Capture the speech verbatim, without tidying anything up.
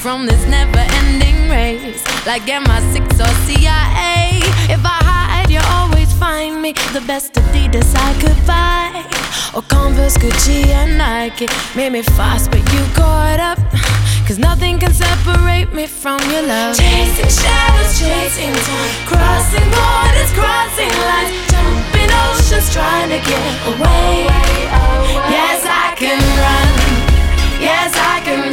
from this never-ending race, like M I six or C I A. If I hide, you always find me. The best Adidas I could buy, or Converse, Gucci, and Nike. Made me fast, but you caught up, cause nothing can separate me from your love. Chasing shadows, chasing time, crossing borders, crossing lines, jumping oceans, trying to get away. Yes, I can run. Yes, I can